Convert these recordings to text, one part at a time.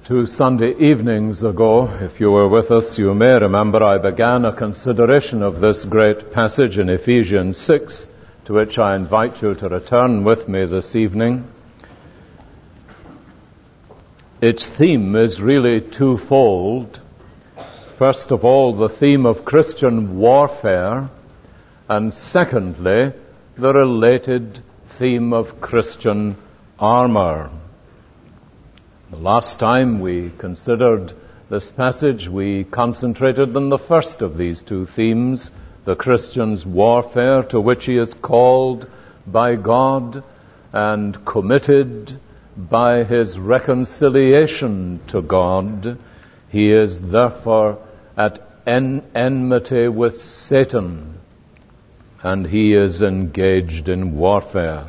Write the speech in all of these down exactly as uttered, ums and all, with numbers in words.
Two Sunday evenings ago, if you were with us, you may remember I began a consideration of this great passage in Ephesians six, to which I invite you to return with me this evening. Its theme is really twofold. First of all, the theme of Christian warfare, and secondly, the related theme of Christian armor. The last time we considered this passage, we concentrated on the first of these two themes, the Christian's warfare, to which he is called by God and committed by his reconciliation to God. He is therefore at en- enmity with Satan, and he is engaged in warfare.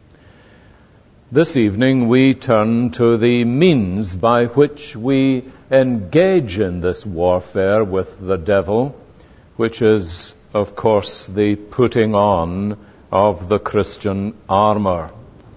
This evening we turn to the means by which we engage in this warfare with the devil, which is, of course, the putting on of the Christian armor.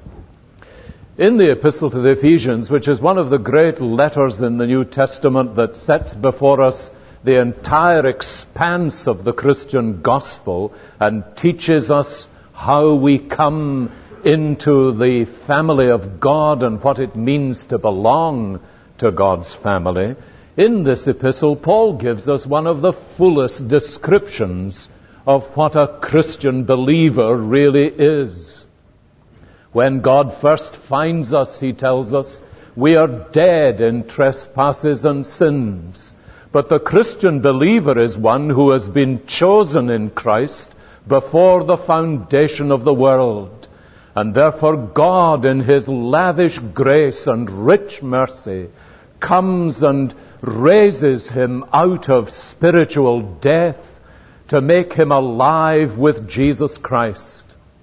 In the Epistle to the Ephesians, which is one of the great letters in the New Testament that sets before us the entire expanse of the Christian gospel and teaches us how we come into the family of God and what it means to belong to God's family. In this epistle, Paul gives us one of the fullest descriptions of what a Christian believer really is. When God first finds us, he tells us, we are dead in trespasses and sins. But the Christian believer is one who has been chosen in Christ before the foundation of the world. And therefore God, in his lavish grace and rich mercy, comes and raises him out of spiritual death to make him alive with Jesus Christ.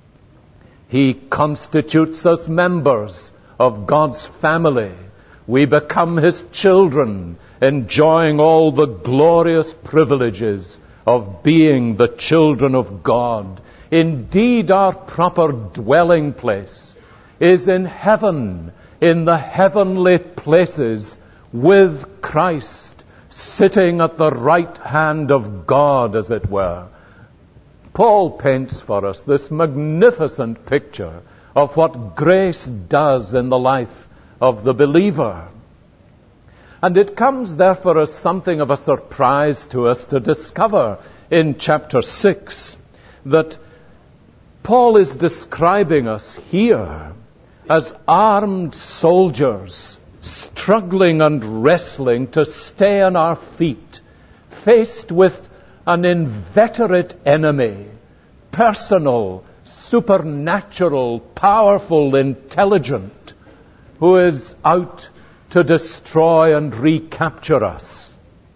He constitutes us members of God's family. We become his children, enjoying all the glorious privileges of being the children of God. Indeed, our proper dwelling place is in heaven, in the heavenly places with Christ, sitting at the right hand of God, as it were. Paul paints for us this magnificent picture of what grace does in the life of the believer. And it comes therefore as something of a surprise to us to discover in chapter six that Paul is describing us here as armed soldiers struggling and wrestling to stay on our feet, faced with an inveterate enemy, personal, supernatural, powerful, intelligent, who is out to destroy and recapture us.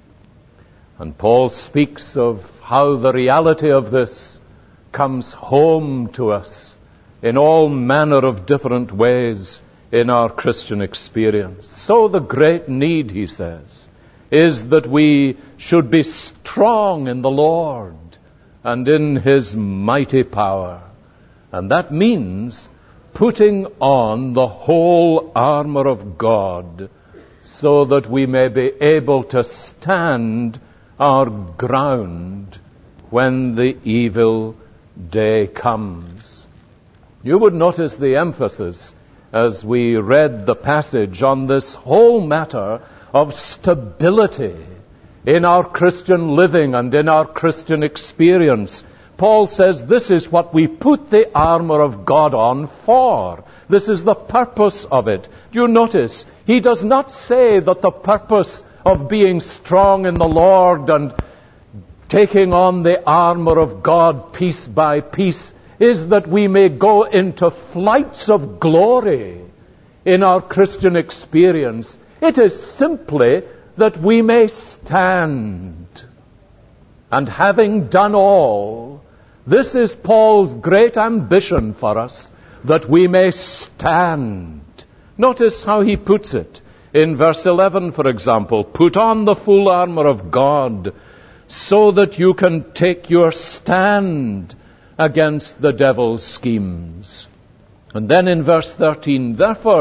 And Paul speaks of how the reality of this comes home to us in all manner of different ways in our Christian experience. So the great need, he says, is that we should be strong in the Lord and in his mighty power. And that means putting on the whole armor of God so that we may be able to stand our ground when the evil day comes. You would notice the emphasis as we read the passage on this whole matter of stability in our Christian living and in our Christian experience. Paul says this is what we put the armor of God on for. This is the purpose of it. Do you notice? He does not say that the purpose of being strong in the Lord and taking on the armor of God piece by piece is that we may go into flights of glory in our Christian experience. It is simply that we may stand. And having done all, this is Paul's great ambition for us, that we may stand. Notice how he puts it. In verse eleven, for example, put on the full armor of God so that you can take your stand against the devil's schemes. And then in verse thirteen, therefore,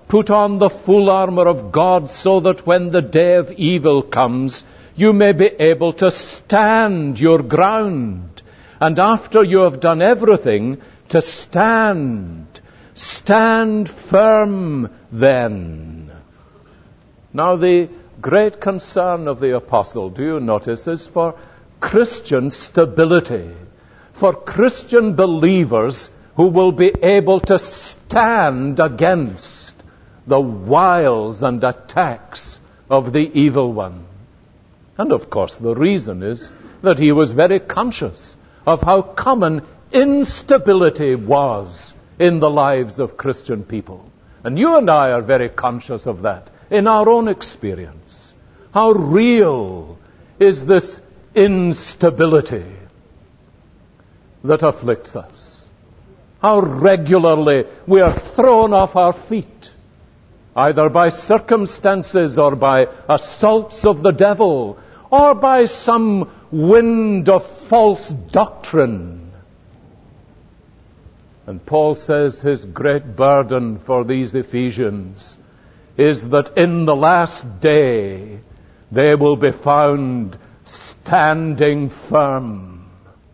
Put on the full armor of God so that when the day of evil comes, you may be able to stand your ground. And after you have done everything, to stand. Stand firm then. Now the great concern of the apostle, do you notice, is for Christian stability. For Christian believers who will be able to stand against the wiles and attacks of the evil one. And of course the reason is that he was very conscious of how common instability was in the lives of Christian people. And you and I are very conscious of that in our own experience. How real is this instability that afflicts us? How regularly we are thrown off our feet, either by circumstances or by assaults of the devil, or by some wind of false doctrine. And Paul says his great burden for these Ephesians is that in the last day they will be found standing firm.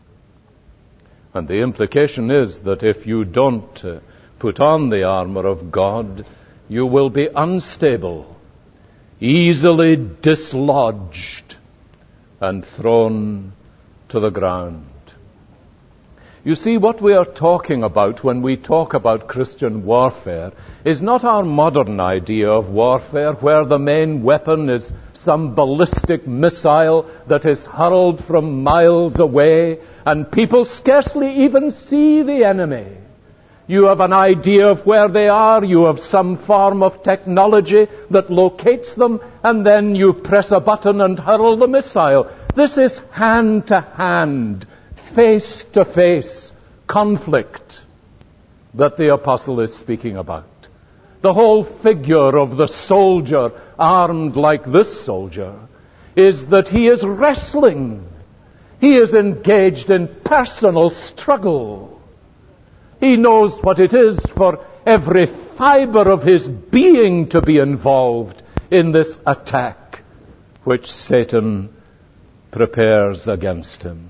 And the implication is that if you don't uh, put on the armor of God, you will be unstable, easily dislodged, and thrown to the ground. You see, what we are talking about when we talk about Christian warfare is not our modern idea of warfare, where the main weapon is some ballistic missile that is hurled from miles away, and people scarcely even see the enemy. You have an idea of where they are, you have some form of technology that locates them, and then you press a button and hurl the missile. This is hand-to-hand, face-to-face conflict that the apostle is speaking about. The whole figure of the soldier, armed like this soldier, is that he is wrestling. He is engaged in personal struggle. He knows what it is for every fiber of his being to be involved in this attack which Satan prepares against him.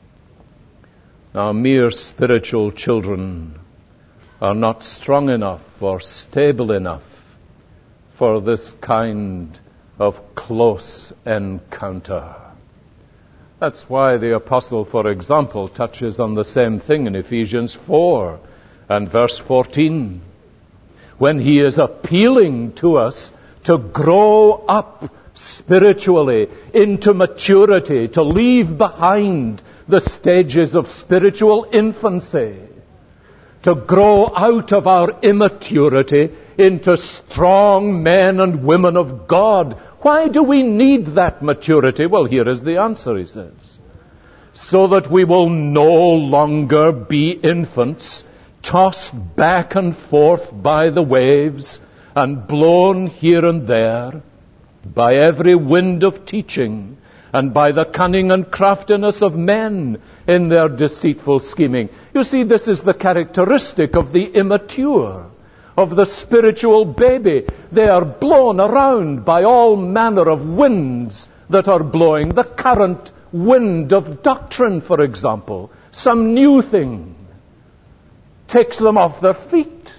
Now, mere spiritual children are not strong enough or stable enough for this kind of close encounter. That's why the apostle, for example, touches on the same thing in Ephesians four and verse fourteen, when he is appealing to us to grow up spiritually into maturity, to leave behind the stages of spiritual infancy, to grow out of our immaturity into strong men and women of God. Why do we need that maturity? Well, here is the answer, he says. So that we will no longer be infants, tossed back and forth by the waves and blown here and there by every wind of teaching, and by the cunning and craftiness of men in their deceitful scheming. You see, this is the characteristic of the immature, of the spiritual baby. They are blown around by all manner of winds that are blowing. The current wind of doctrine, for example, some new thing, takes them off their feet.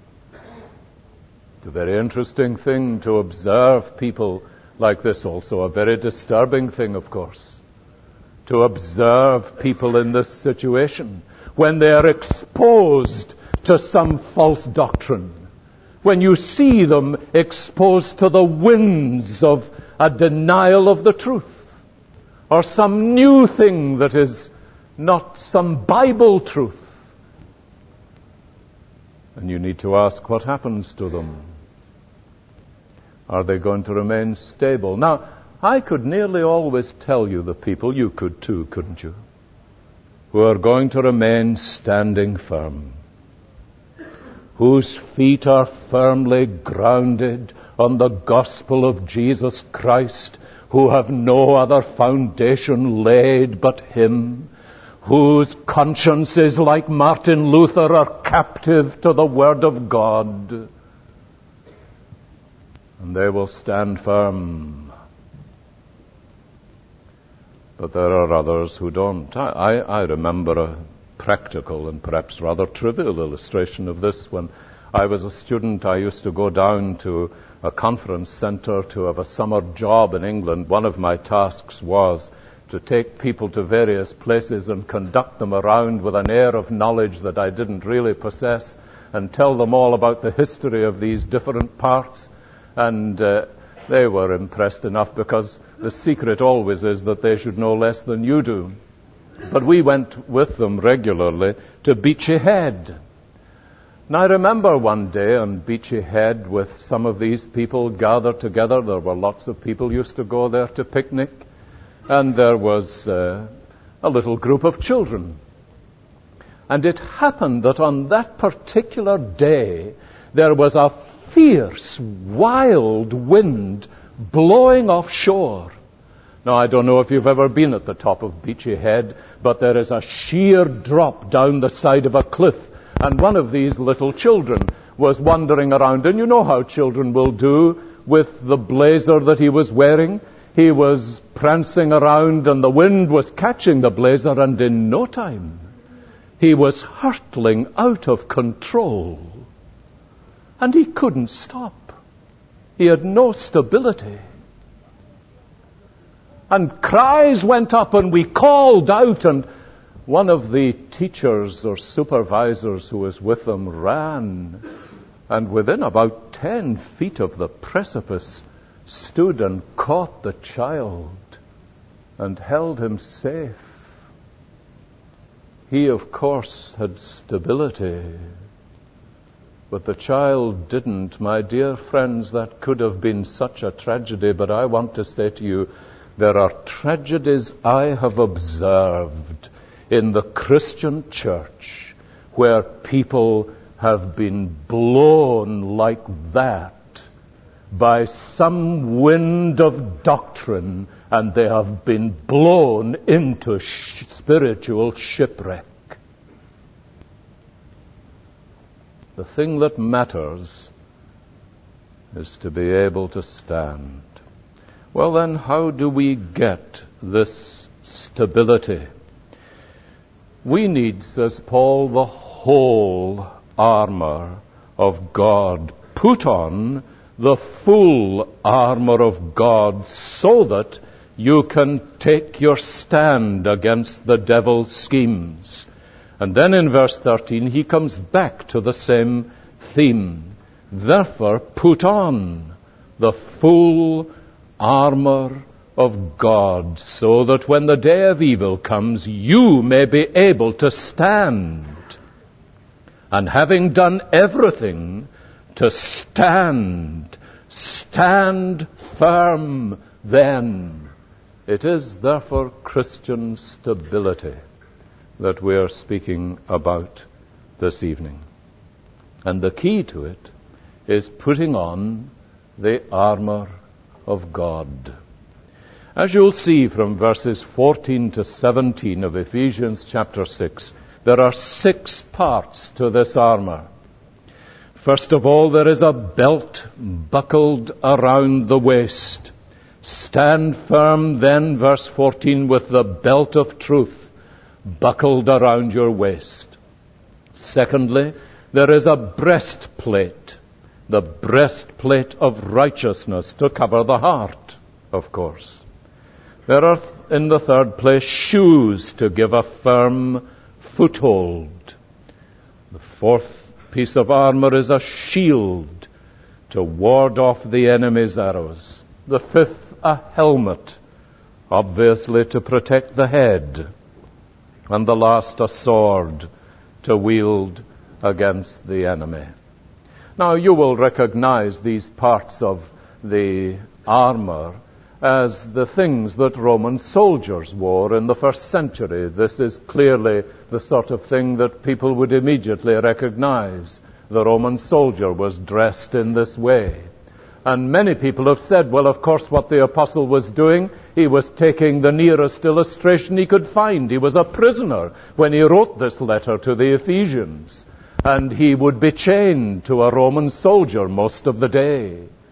It's a very interesting thing to observe people like this, also a very disturbing thing, of course, to observe people in this situation when they are exposed to some false doctrine, when you see them exposed to the winds of a denial of the truth, or some new thing that is not some Bible truth. And you need to ask, what happens to them? Are they going to remain stable? Now, I could nearly always tell you the people, you could too, couldn't you, who are going to remain standing firm, whose feet are firmly grounded on the gospel of Jesus Christ, who have no other foundation laid but Him, whose consciences, like Martin Luther, are captive to the Word of God. and they will stand firm. But there are others who don't. I, I, I remember a practical and perhaps rather trivial illustration of this. When I was a student, I used to go down to a conference center to have a summer job in England. One of my tasks was to take people to various places and conduct them around with an air of knowledge that I didn't really possess, and tell them all about the history of these different parts. And uh, they were impressed enough, because the secret always is that they should know less than you do. But we went with them regularly to Beachy Head. Now, I remember one day on Beachy Head with some of these people gathered together. There were lots of people used to go there to picnic. And there was uh, a little group of children. And it happened that on that particular day, there was a fierce, wild wind blowing offshore. Now, I don't know if you've ever been at the top of Beachy Head, but there is a sheer drop down the side of a cliff. And one of these little children was wandering around. And you know how children will do with the blazer that he was wearing. He was prancing around, and the wind was catching the blazer, and in no time, he was hurtling out of control. And he couldn't stop. He had no stability. And cries went up, and we called out, and one of the teachers or supervisors who was with them ran, and within about ten feet of the precipice stood and caught the child and held him safe. He, of course, had stability, but the child didn't. My dear friends, that could have been such a tragedy, but I want to say to you, there are tragedies I have observed in the Christian church where people have been blown like that by some wind of doctrine, and they have been blown into sh- spiritual shipwreck. The thing that matters is to be able to stand. Well then, how do we get this stability? We need, says Paul, the whole armor of God. Put on the full armor of God so that you can take your stand against the devil's schemes. And then in verse thirteen, he comes back to the same theme. Therefore, put on the full armor of God, so that when the day of evil comes, you may be able to stand. And having done everything, to stand, stand firm then. It is therefore Christian stability that we are speaking about this evening. And the key to it is putting on the armor of God. As you'll see from verses fourteen to seventeen of Ephesians chapter six, there are six parts to this armor. First of all, there is a belt buckled around the waist. Stand firm then, verse fourteen, with the belt of truth buckled around your waist. Secondly, there is a breastplate, the breastplate of righteousness to cover the heart, of course. There are, in the third place, shoes to give a firm foothold. The fourth piece of armor is a shield to ward off the enemy's arrows. The fifth, a helmet, obviously to protect the head. And the last, a sword to wield against the enemy. Now, you will recognize these parts of the armor as the things that Roman soldiers wore in the first century. This is clearly the sort of thing that people would immediately recognize. The Roman soldier was dressed in this way. And many people have said, well, of course, what the apostle was doing, he was taking the nearest illustration he could find. He was a prisoner when he wrote this letter to the Ephesians. And he would be chained to a Roman soldier most of the day.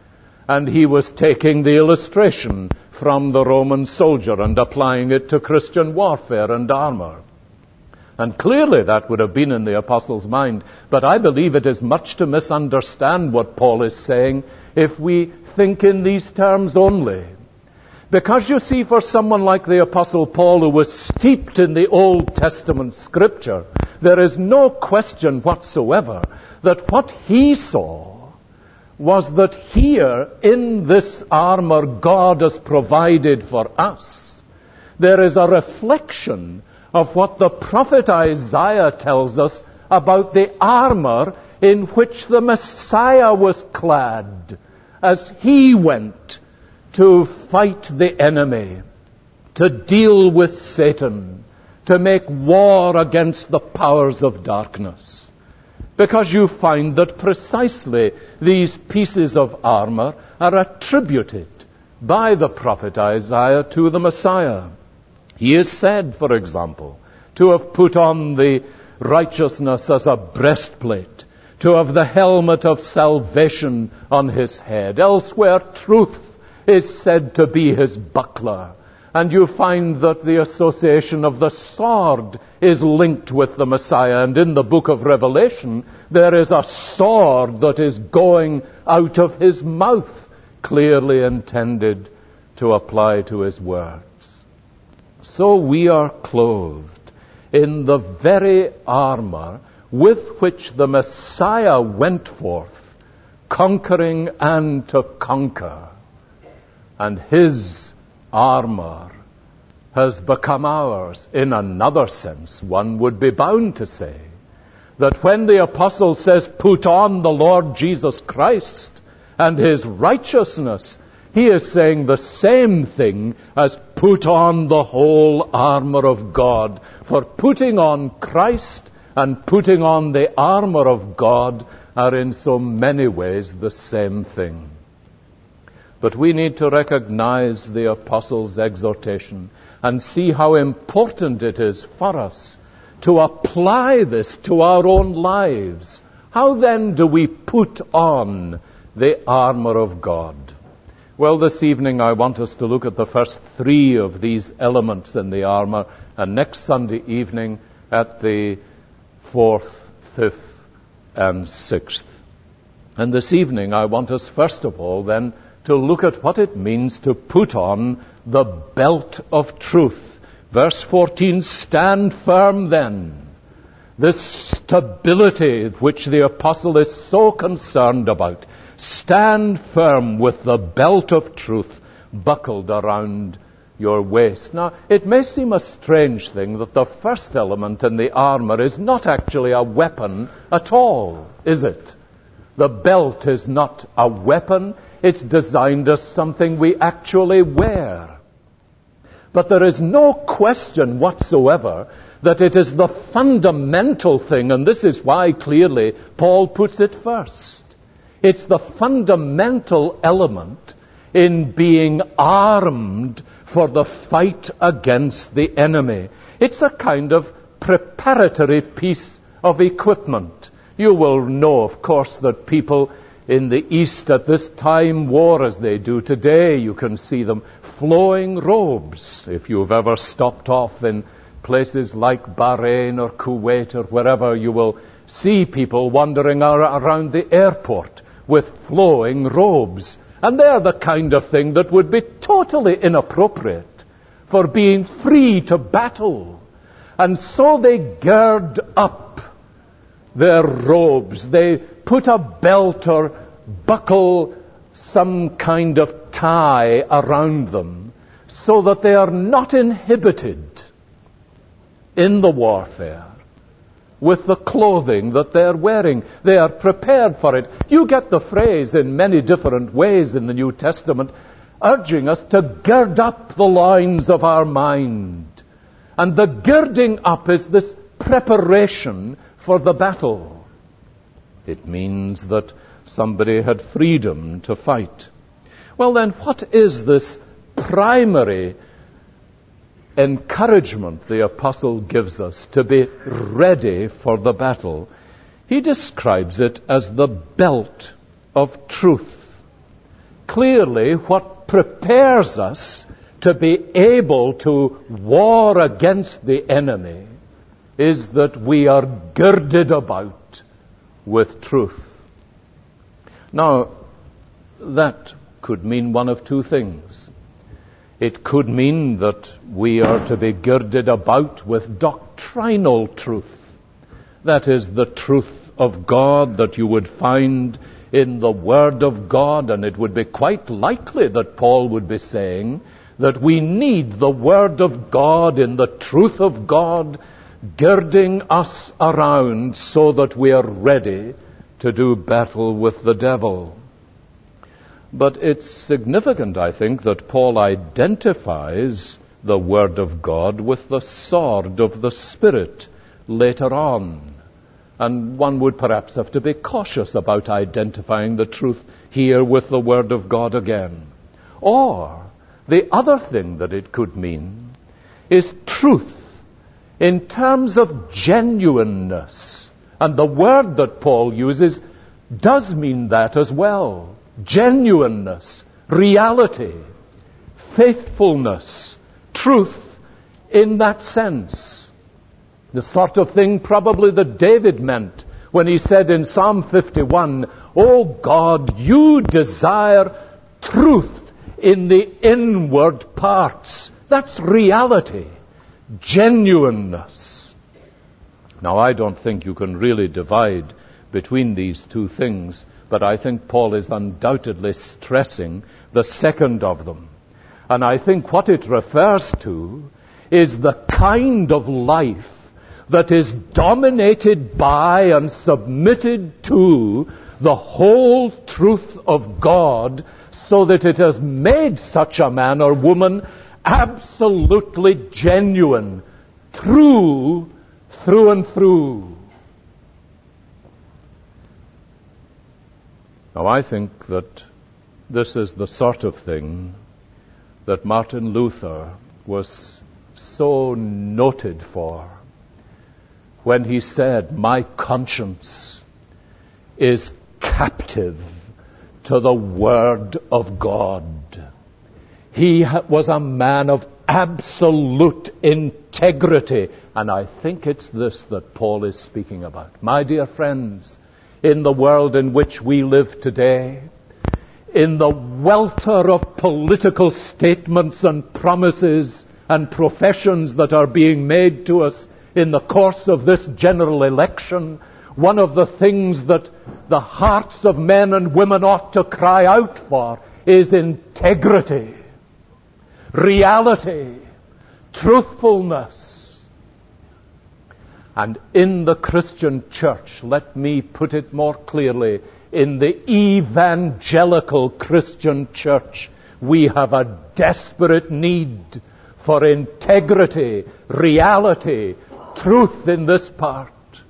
and he was taking the illustration from the Roman soldier and applying it to Christian warfare and armor. And clearly that would have been in the apostle's mind, but I believe it is much to misunderstand what Paul is saying if we think in these terms only. Because you see, for someone like the Apostle Paul, who was steeped in the Old Testament Scripture, there is no question whatsoever that what he saw was that here, in this armor God has provided for us, there is a reflection of what the prophet Isaiah tells us about the armor in which the Messiah was clad as he went to fight the enemy, to deal with Satan, to make war against the powers of darkness. Because you find that precisely these pieces of armor are attributed by the prophet Isaiah to the Messiah. He is said, for example, to have put on the righteousness as a breastplate, to have the helmet of salvation on his head. Elsewhere, truth is said to be his buckler. And you find that the association of the sword is linked with the Messiah. And in the book of Revelation, there is a sword that is going out of his mouth, clearly intended to apply to his words. So we are clothed in the very armor with which the Messiah went forth, conquering and to conquer. And his armor has become ours in another sense. One would be bound to say that when the apostle says, put on the Lord Jesus Christ and his righteousness, he is saying the same thing as put on the whole armor of God. For putting on Christ and putting on the armor of God are in so many ways the same thing. But we need to recognize the apostle's exhortation and see how important it is for us to apply this to our own lives. How then do we put on the armor of God? Well, this evening I want us to look at the first three of these elements in the armor, and next Sunday evening at the fourth, fifth, and sixth. And this evening I want us first of all then to look at what it means to put on the belt of truth. Verse fourteen, stand firm then. This stability which the apostle is so concerned about. Stand firm with the belt of truth buckled around your waist. Now, it may seem a strange thing that the first element in the armor is not actually a weapon at all, is it? The belt is not a weapon. It's designed as something we actually wear. But there is no question whatsoever that it is the fundamental thing, and this is why clearly Paul puts it first. It's the fundamental element in being armed for the fight against the enemy. It's a kind of preparatory piece of equipment. You will know, of course, that people in the East at this time wore as they do today. You can see them flowing robes. If you've ever stopped off in places like Bahrain or Kuwait or wherever, you will see people wandering around the airport with flowing robes. And they're the kind of thing that would be totally inappropriate for being free to battle. And so they gird up their robes. They put a belt or buckle some kind of tie around them so that they are not inhibited in the warfare with the clothing that they're wearing. They are prepared for it. You get the phrase in many different ways in the New Testament, urging us to gird up the loins of our mind. And the girding up is this preparation for the battle. It means that somebody had freedom to fight. Well then, what is this primary encouragement the apostle gives us to be ready for the battle? He describes it as the belt of truth. clearly what prepares us to be able to war against the enemy is that we are girded about with truth. Now, that could mean one of two things. It could mean that we are to be girded about with doctrinal truth. That is, the truth of God that you would find in the Word of God, and it would be quite likely that Paul would be saying that we need the Word of God in the truth of God girding us around so that we are ready to do battle with the devil. But it's significant, I think, that Paul identifies the Word of God with the sword of the Spirit later on. And one would perhaps have to be cautious about identifying the truth here with the Word of God again. Or, the other thing that it could mean is truth in terms of genuineness. And the word that Paul uses does mean that as well. Genuineness, reality, faithfulness, truth in that sense. The sort of thing probably that David meant when he said in Psalm fifty-one, "O God, you desire truth in the inward parts." That's reality, genuineness. Now, I don't think you can really divide between these two things, but I think Paul is undoubtedly stressing the second of them. And I think what it refers to is the kind of life that is dominated by and submitted to the whole truth of God, so that it has made such a man or woman absolutely genuine, true, through and through. Now, I think that this is the sort of thing that Martin Luther was so noted for when he said, "My conscience is captive to the Word of God." He ha- was a man of absolute integrity. And I think it's this that Paul is speaking about. My dear friends, in the world in which we live today, in the welter of political statements and promises and professions that are being made to us in the course of this general election, one of the things that the hearts of men and women ought to cry out for is integrity, reality, truthfulness. And in the Christian church, let me put it more clearly, in the evangelical Christian church, we have a desperate need for integrity, reality, truth in this part.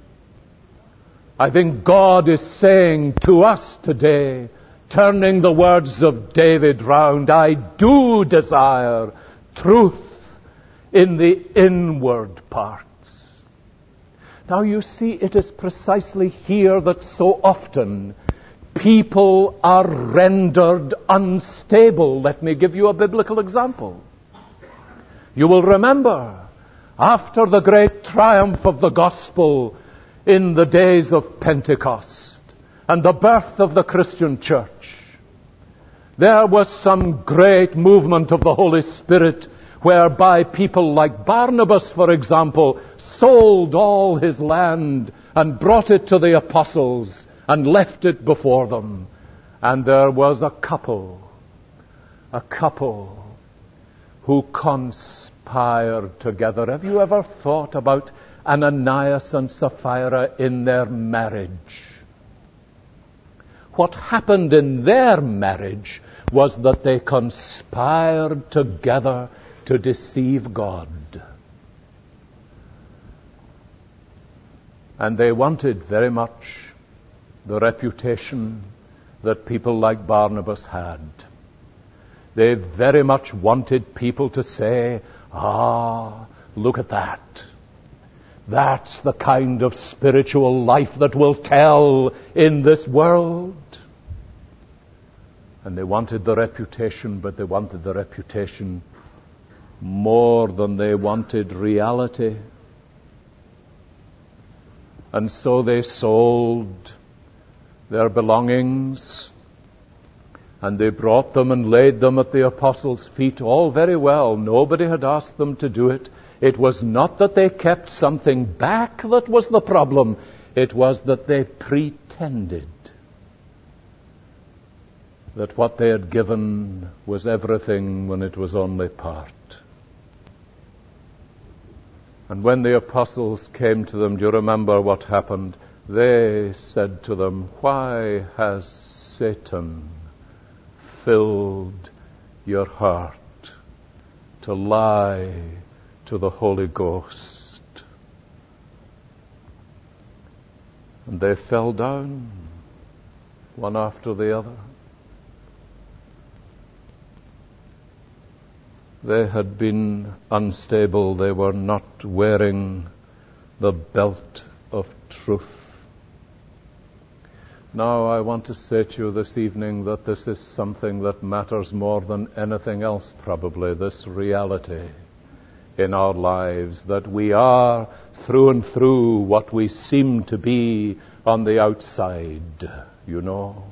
I think God is saying to us today, turning the words of David round, "I do desire truth in the inward parts." Now you see, it is precisely here that so often people are rendered unstable. Let me give you a biblical example. You will remember, after the great triumph of the gospel in the days of Pentecost and the birth of the Christian church, there was some great movement of the Holy Spirit whereby people like Barnabas, for example, sold all his land and brought it to the apostles and left it before them. And there was a couple, a couple who conspired together. Have you ever thought about Ananias and Sapphira in their marriage? What happened in their marriage was that they conspired together to deceive God. And they wanted very much the reputation that people like Barnabas had. They very much wanted people to say, "Ah, look at that. That's the kind of spiritual life that will tell in this world." And they wanted the reputation, but they wanted the reputation more than they wanted reality. And so they sold their belongings, and they brought them and laid them at the apostles' feet. All very well. Nobody had asked them to do it. It was not that they kept something back that was the problem. It was that they pretended that what they had given was everything when it was only part. And when the apostles came to them, do you remember what happened? They said to them, "Why has Satan filled your heart to lie to the Holy Ghost?" And they fell down, one after the other. They had been unstable. They were not wearing the belt of truth. Now, I want to say to you this evening that this is something that matters more than anything else, probably, this reality in our lives, that we are through and through what we seem to be on the outside, you know.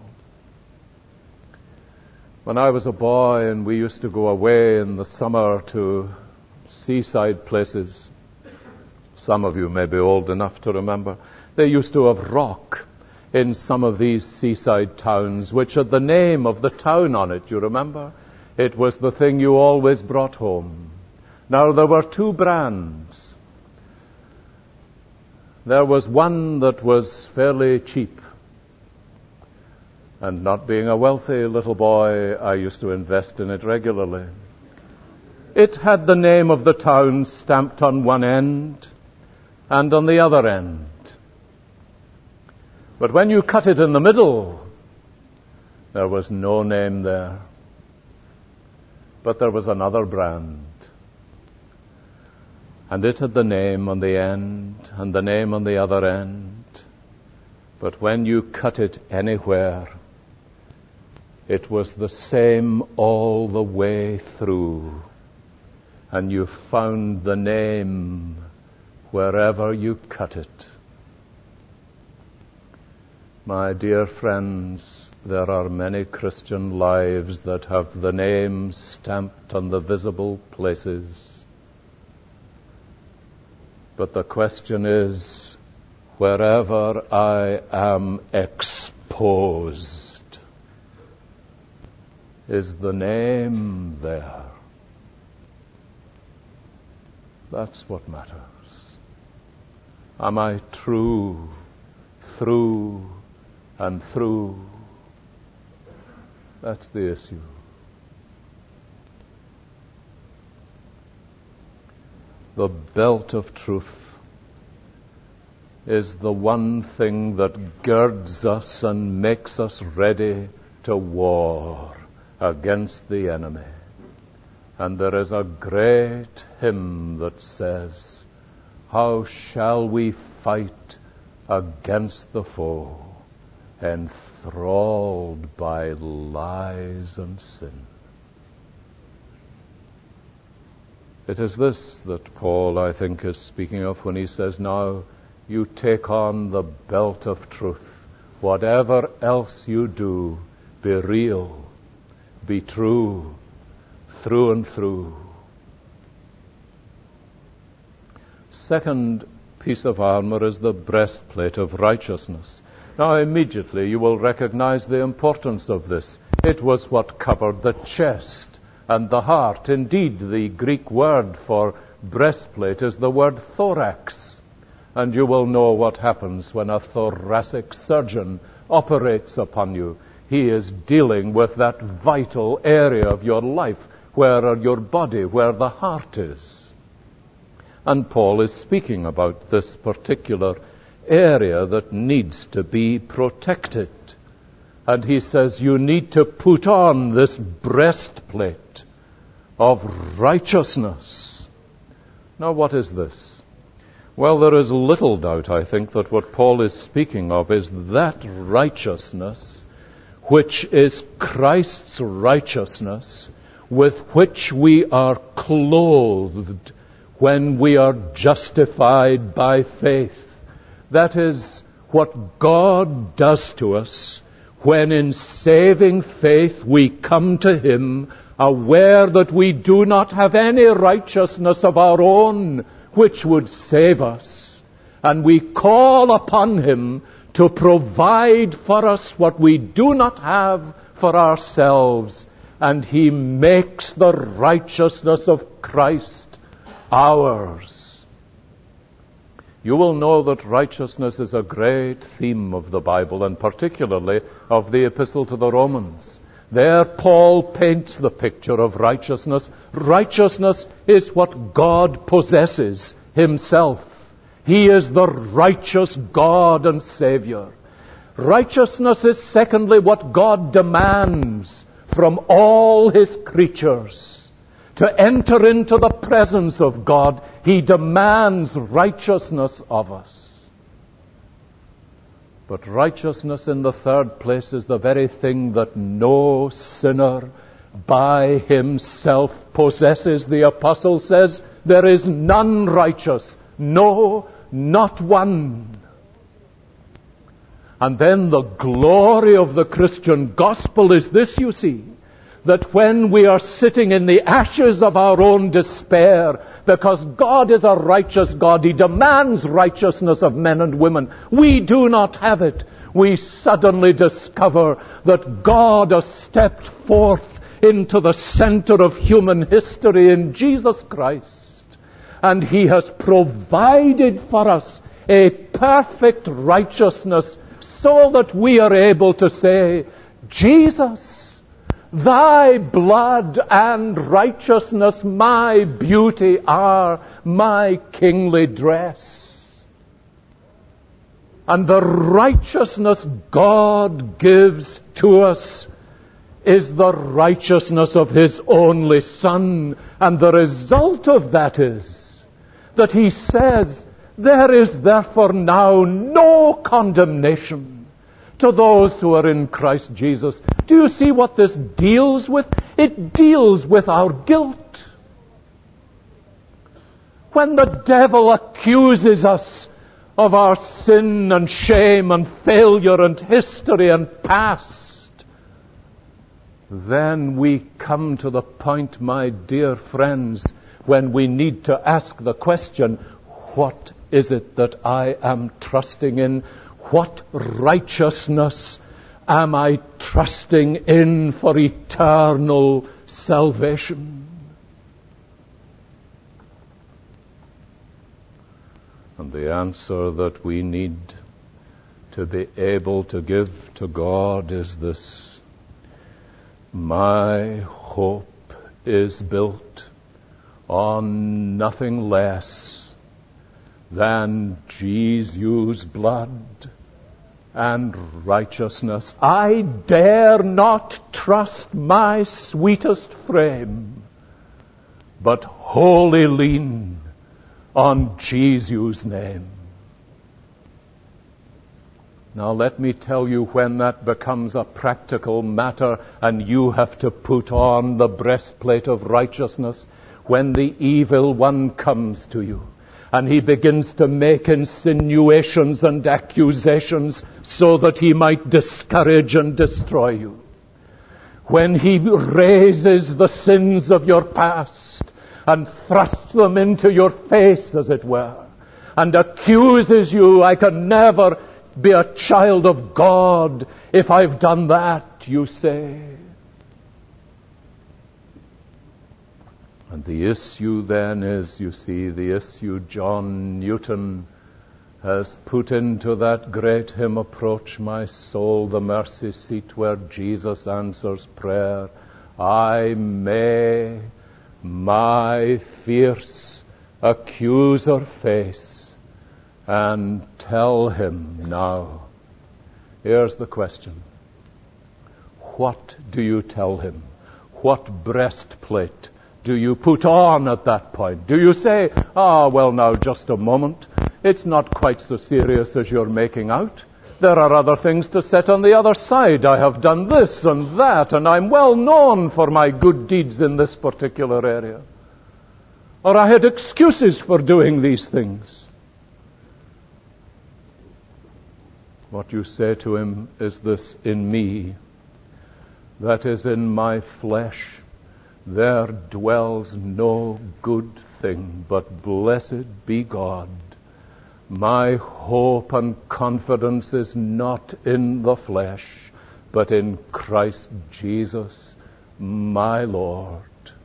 When I was a boy and we used to go away in the summer to seaside places, some of you may be old enough to remember, they used to have rock in some of these seaside towns, which had the name of the town on it, you remember? It was the thing you always brought home. Now, there were two brands. There was one that was fairly cheap. And not being a wealthy little boy, I used to invest in it regularly. It had the name of the town stamped on one end and on the other end. But when you cut it in the middle, there was no name there. But there was another brand. And it had the name on the end and the name on the other end. But when you cut it anywhere, it was the same all the way through. And you found the name wherever you cut it. My dear friends, there are many Christian lives that have the name stamped on the visible places. But the question is, wherever I am exposed, is the name there? That's what matters. Am I true, through and through? That's the issue. The belt of truth is the one thing that girds us and makes us ready to war against the enemy. And there is a great hymn that says, "How shall we fight against the foe, enthralled by lies and sin?" It is this that Paul, I think, is speaking of when he says, now you take on the belt of truth. Whatever else you do, be real, be true, through and through. Second piece of armor is the breastplate of righteousness. Now immediately you will recognize the importance of this. It was what covered the chest and the heart. Indeed, the Greek word for breastplate is the word thorax. And you will know what happens when a thoracic surgeon operates upon you. He is dealing with that vital area of your life, where your body, where the heart is. And Paul is speaking about this particular area that needs to be protected. And he says, you need to put on this breastplate of righteousness. Now, what is this? Well, there is little doubt, I think, that what Paul is speaking of is that righteousness which is Christ's righteousness, with which we are clothed when we are justified by faith. That is what God does to us when in saving faith we come to Him, aware that we do not have any righteousness of our own which would save us. And we call upon Him to provide for us what we do not have for ourselves. And He makes the righteousness of Christ ours. You will know that righteousness is a great theme of the Bible, and particularly of the Epistle to the Romans. There Paul paints the picture of righteousness. Righteousness is what God possesses Himself. He is the righteous God and Savior. Righteousness is secondly what God demands from all His creatures. To enter into the presence of God, He demands righteousness of us. But righteousness in the third place is the very thing that no sinner by himself possesses. The apostle says, there is none righteous, no, not one. And then the glory of the Christian gospel is this, you see, that when we are sitting in the ashes of our own despair, because God is a righteous God, He demands righteousness of men and women. We do not have it. We suddenly discover that God has stepped forth into the center of human history in Jesus Christ. And He has provided for us a perfect righteousness so that we are able to say, Jesus, Thy blood and righteousness, my beauty, are my kingly dress. And the righteousness God gives to us is the righteousness of His only Son. And the result of that is that He says, there is therefore now no condemnation to those who are in Christ Jesus. Do you see what this deals with? It deals with our guilt. When the devil accuses us of our sin and shame and failure and history and past, then we come to the point, my dear friends, when we need to ask the question, what is it that I am trusting in? What righteousness am I trusting in for eternal salvation? And the answer that we need to be able to give to God is this: my hope is built on nothing less than Jesus' blood and righteousness. I dare not trust my sweetest frame, but wholly lean on Jesus' name. Now let me tell you when that becomes a practical matter and you have to put on the breastplate of righteousness. When the evil one comes to you and he begins to make insinuations and accusations so that he might discourage and destroy you. When he raises the sins of your past and thrusts them into your face, as it were, and accuses you, I can never be a child of God if I've done that, you say. And the issue then is, you see, the issue John Newton has put into that great hymn, Approach My Soul, the mercy seat where Jesus answers prayer. I may my fierce accuser face and tell him now. Here's the question. What do you tell him? What breastplate do you put on at that point? Do you say, ah, well now, just a moment. It's not quite so serious as you're making out. There are other things to set on the other side. I have done this and that, and I'm well known for my good deeds in this particular area. Or I had excuses for doing these things. What you say to him is this: in me, that is in my flesh, there dwells no good thing, but blessed be God. My hope and confidence is not in the flesh, but in Christ Jesus, my Lord.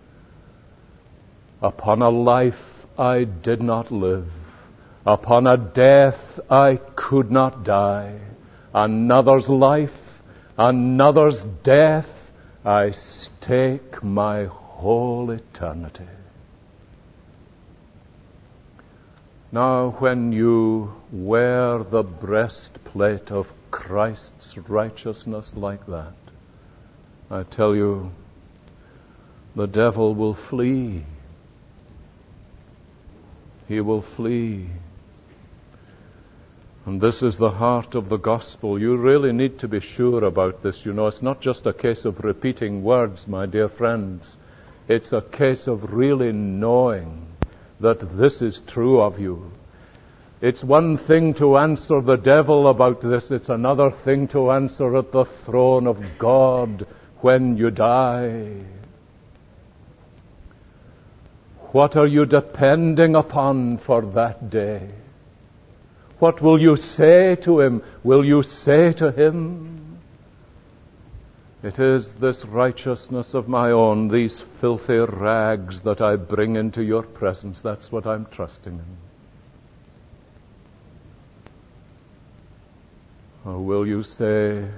Upon a life I did not live, upon a death I could not die. Another's life, another's death, I stake my whole eternity. Now, when you wear the breastplate of Christ's righteousness like that, I tell you, the devil will flee. He will flee. And this is the heart of the gospel. You really need to be sure about this. You know, it's not just a case of repeating words, my dear friends. It's a case of really knowing that this is true of you. It's one thing to answer the devil about this. It's another thing to answer at the throne of God when you die. What are you depending upon for that day? What will you say to him? Will you say to him, it is this righteousness of my own, these filthy rags that I bring into your presence. That's what I'm trusting in. Or will you say,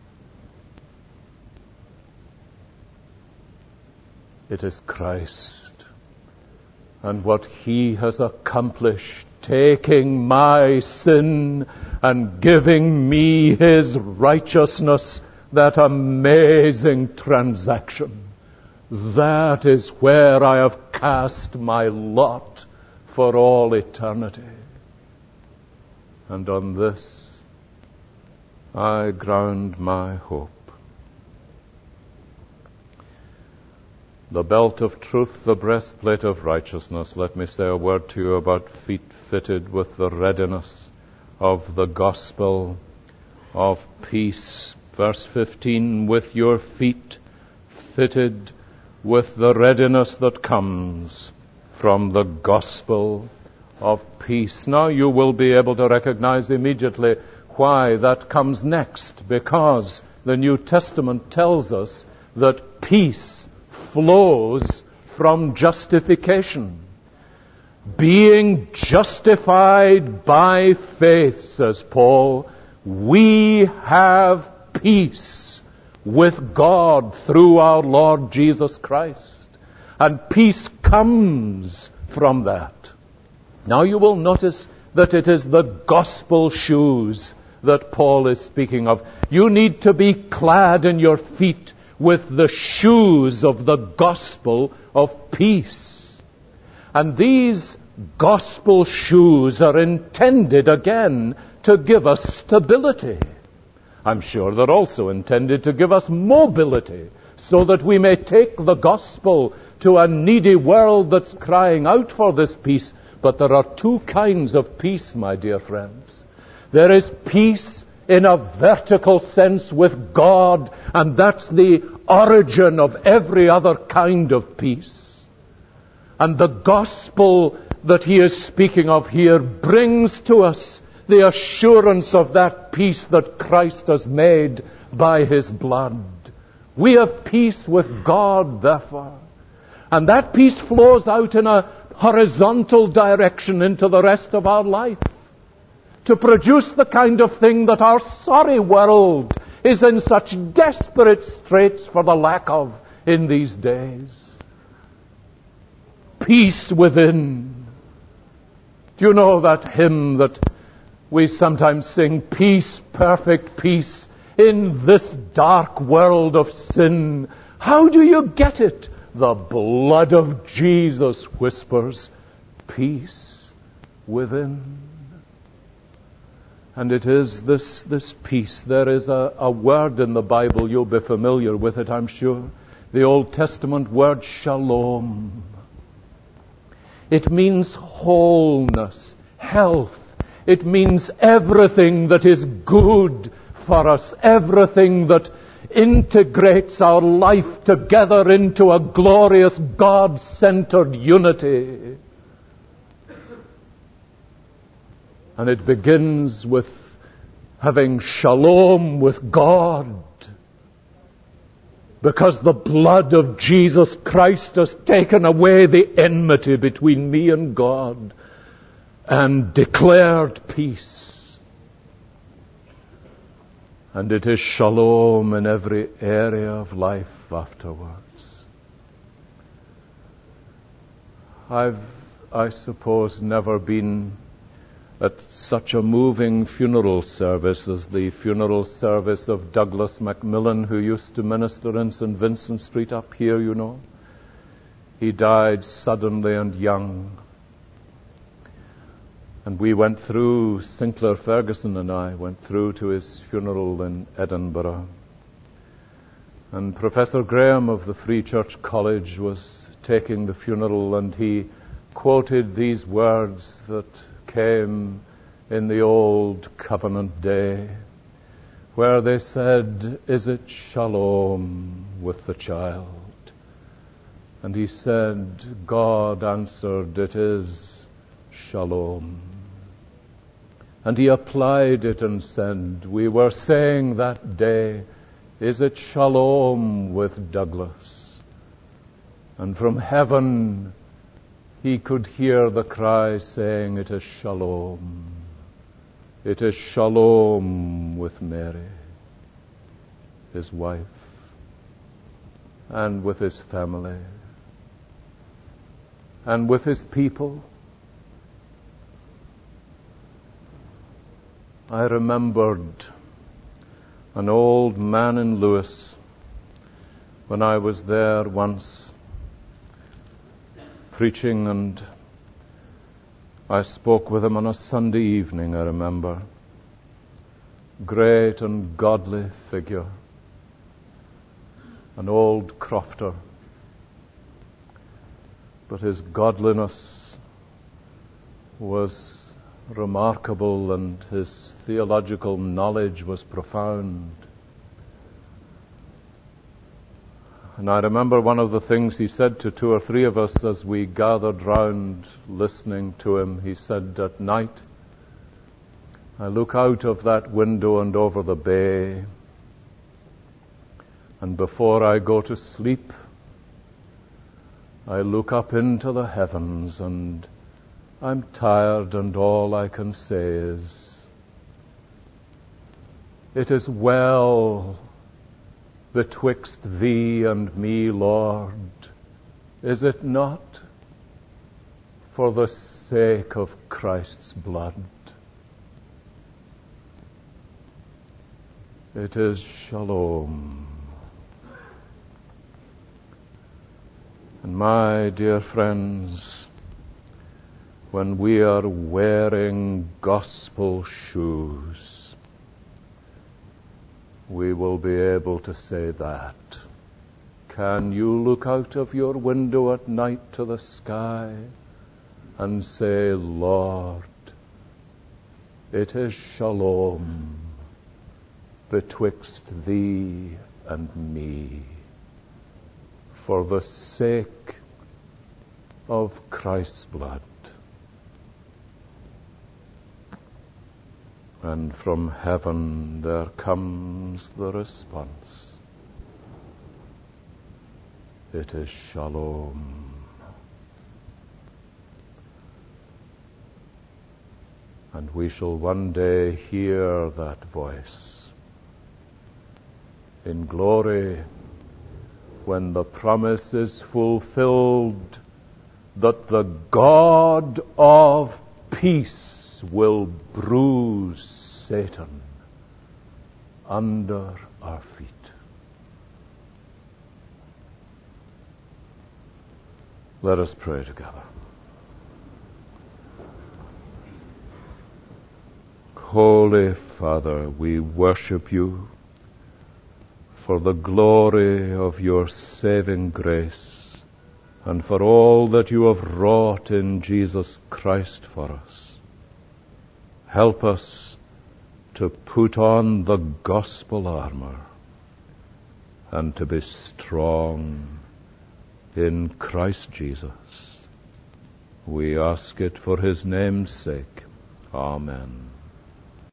it is Christ and what he has accomplished, taking my sin and giving me his righteousness, that amazing transaction. That is where I have cast my lot for all eternity. And on this I ground my hope. The belt of truth, the breastplate of righteousness. Let me say a word to you about feet fitted with the readiness of the gospel of peace. Verse fifteen, with your feet fitted with the readiness that comes from the gospel of peace. Now you will be able to recognize immediately why that comes next, because the New Testament tells us that peace flows from justification. Being justified by faith, says Paul, we have peace with God through our Lord Jesus Christ. And peace comes from that. Now you will notice that it is the gospel shoes that Paul is speaking of. You need to be clad in your feet with the shoes of the gospel of peace. And these gospel shoes are intended again to give us stability. I'm sure they're also intended to give us mobility, so that we may take the gospel to a needy world that's crying out for this peace. But there are two kinds of peace, my dear friends. There is peace in a vertical sense with God, and that's the origin of every other kind of peace. And the gospel that he is speaking of here brings to us the assurance of that peace that Christ has made by his blood. We have peace with God, therefore. And that peace flows out in a horizontal direction into the rest of our life, to produce the kind of thing that our sorry world is in such desperate straits for the lack of in these days. Peace within. Do you know that hymn that we sometimes sing, peace, perfect peace, in this dark world of sin? How do you get it? The blood of Jesus whispers, peace within. And it is this, this peace. There is a, a word in the Bible, you'll be familiar with it, I'm sure. The Old Testament word shalom. It means wholeness, health. It means everything that is good for us, everything that integrates our life together into a glorious God-centered unity. And it begins with having shalom with God, because the blood of Jesus Christ has taken away the enmity between me and God and declared peace. And it is shalom in every area of life afterwards. I've, I suppose, never been at such a moving funeral service as the funeral service of Douglas Macmillan, who used to minister in Saint Vincent Street up here, you know. He died suddenly and young. And we went through, Sinclair Ferguson and I went through to his funeral in Edinburgh. And Professor Graham of the Free Church College was taking the funeral, and he quoted these words that came in the old covenant day, where they said, "Is it shalom with the child?" And he said, God answered, "It is shalom." And he applied it and said, we were saying that day, "Is it shalom with Douglas?" And from heaven he could hear the cry saying, "It is shalom. It is shalom with Mary, his wife, and with his family, and with his people." I remembered an old man in Lewis when I was there once preaching, and I spoke with him on a Sunday evening, I remember. Great and godly figure, an old crofter, but his godliness was remarkable and his theological knowledge was profound. And I remember one of the things he said to two or three of us as we gathered round listening to him. He said, "At night, I look out of that window and over the bay, and before I go to sleep, I look up into the heavens, and I'm tired, and all I can say is, it is well betwixt thee and me, Lord, is it not, for the sake of Christ's blood? It is shalom." And my dear friends, when we are wearing gospel shoes, we will be able to say that. Can you look out of your window at night to the sky and say, "Lord, it is shalom betwixt thee and me, for the sake of Christ's blood"? And from heaven there comes the response, "It is shalom." And we shall one day hear that voice in glory, when the promise is fulfilled that the God of peace will bruise Satan under our feet. Let us pray together. Holy Father, we worship you for the glory of your saving grace and for all that you have wrought in Jesus Christ for us. Help us to put on the gospel armor and to be strong in Christ Jesus. We ask it for his name's sake. Amen.